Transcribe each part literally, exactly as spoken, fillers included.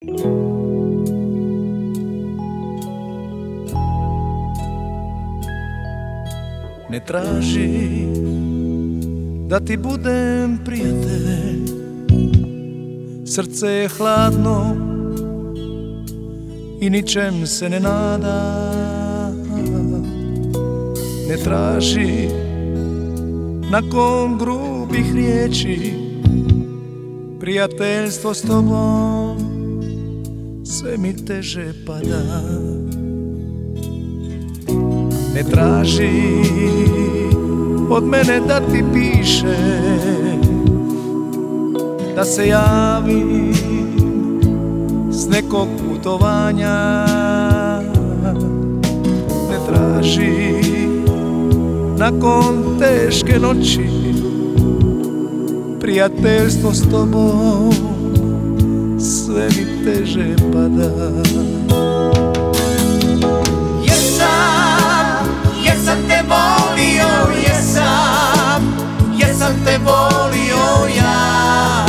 Ne traži da ti budem prijatelj, srce je hladno i ničem se ne nada. Ne traži nakon grubih riječi prijateljstvo s tobom, sve mi teže pada. Ne traži od mene da ti piše, da se javim s nekog putovanja. Ne traži nakon teške noći prijateljstvo s tobom, sve mi teže pada. Jesam, jesam te volio, jesam, jesam te volio ja.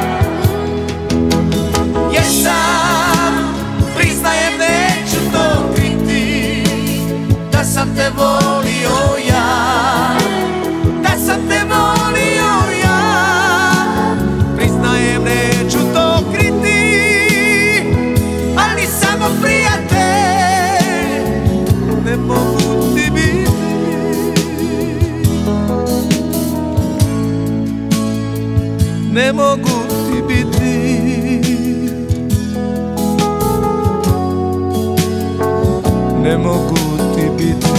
Jesam, priznajem, neću to kriti, da sam te volio ja. Da sam te volio ja, priznajem, neću to kriti, ali samo prijatelj ne mogu ti biti. Ne mogu ti biti. Ne mogu ti biti.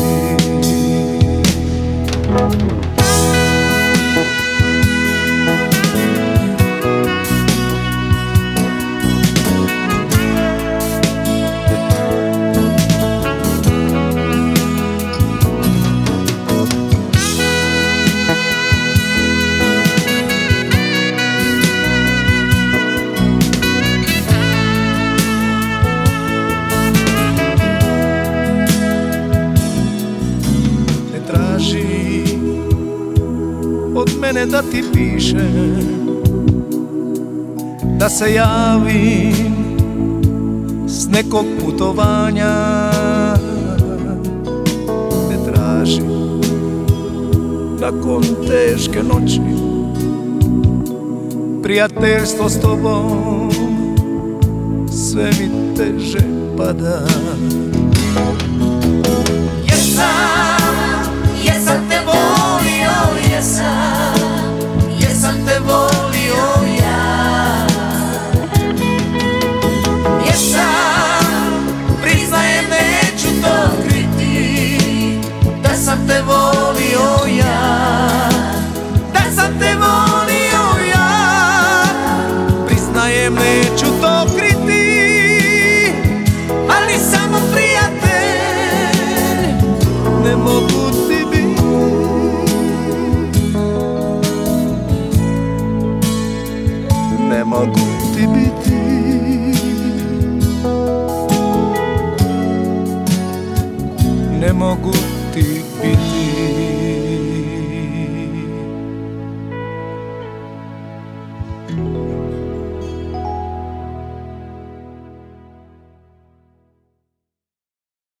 Od mene da ti pišem, da se javim s nekog putovanja. Ne traži nakon teške noći prijateljstvo s tobom, sve mi teže pada. Jesam, jesam te volio, jesam, jesam te volio ja. Jesam, priznajem, neću to kriti, da sam te volio ja. Da sam te volio ja, priznajem, neću to kriti, ali samo prijatelj ne mogu ti biti. Ne mogu